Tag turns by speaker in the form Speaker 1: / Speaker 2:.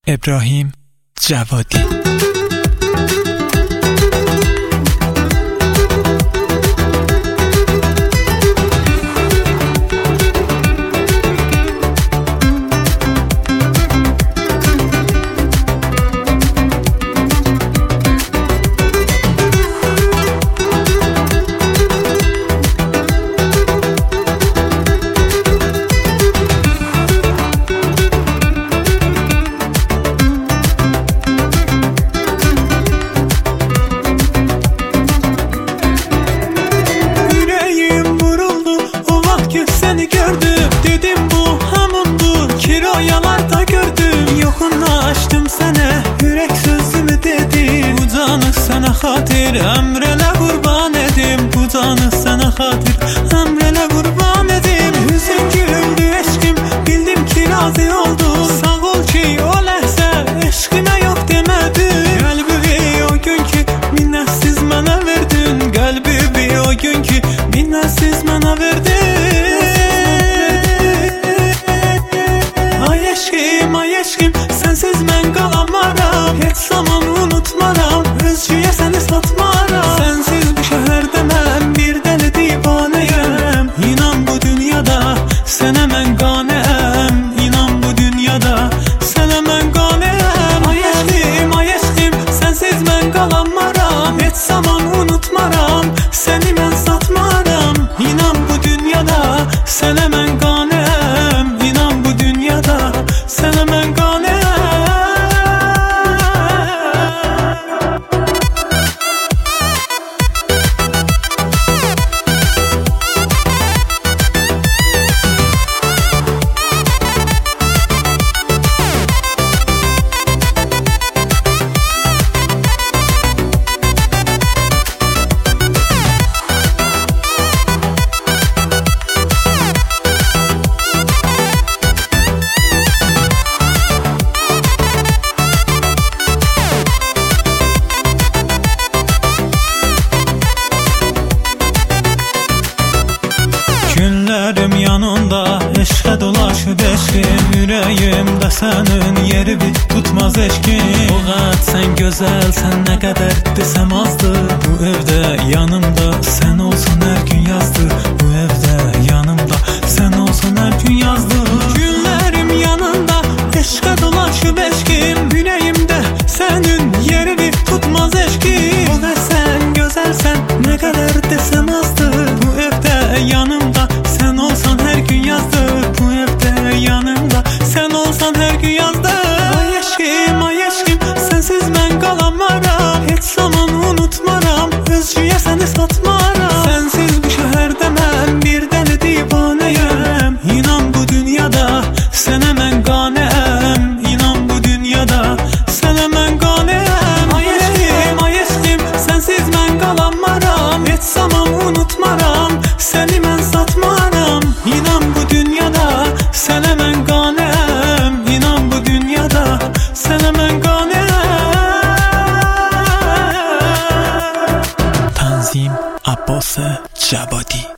Speaker 1: ابراهیم جوادی.
Speaker 2: Seni gördüm, dedim bu hamundur, kiroyalarda gördüm. Yoxunlaşdım sana, yürek sözümü dedim. Bu canı sana xatir, əmrələ qurban edim. Bu canı sana xatir, əmrələ qurban edim. Yüzün güldü eşkim, bildim ki razı oldu. Sağ ol ki o ləhzə eşkimə yox demədin. Qəlbimi o gün ki minnətsiz mənə verdin. Qəlbimi o gün ki minnətsiz mənə verdin. Ay eşkim, sensiz mən qalamaram. Heç zaman unutmaram, özcüyə səni satmaram. Sensiz bu şəhərdə mən bir dəli divanəyəm. İnan bu dünyada sənə mən qanəyəm. İnan bu dünyada sənə mən qanəyəm. Ay eşkim, sensiz mən qalamaram. Heç zaman unutmaram, səni mən satmaram. İnan bu dünyada sənə mən qanəyəm. İnan bu dünyada sənə mən qanəyəm. Günlərim yanında eşqə dolaşıb eşqim. Ürəyimdə sənin yeri bir tutmaz eşqim. O qat sən gözəlsən, nə qədər desəm azdır. Bu evdə yanımda sən olsan hər gün yazdır. Bu evdə yanımda sən olsan hər gün yazdır. Günlərim yanında eşqə dolaşıb eşqim. Ürəyimdə sənin yeri bir tutmaz eşqim. O qat sən gözəlsən, nə qədər desəm azdır. Bu evdə yanımda sen olsan her gün yazdır. Bu evde yanımda sen olsan her gün yazdır. Ay eşkim, sensiz mən qalamaram. Heç zaman unutmaram, özcüyə səni satmaram. Sensiz bu şəhərdə mən bir dəli divanəyəm. İnan bu dünyada sənə mən qanəyəm. İnan bu dünyada sənə mən qanəyəm. Ay eşkim, sensiz mən qalamaram. Heç zaman unutmaram, səni mən satmaram. İnan bu dünyada sənə mən qanəyəm. İnan bu dünyada sənə mən qanəyəm.
Speaker 1: تنظیم عباس جوادی.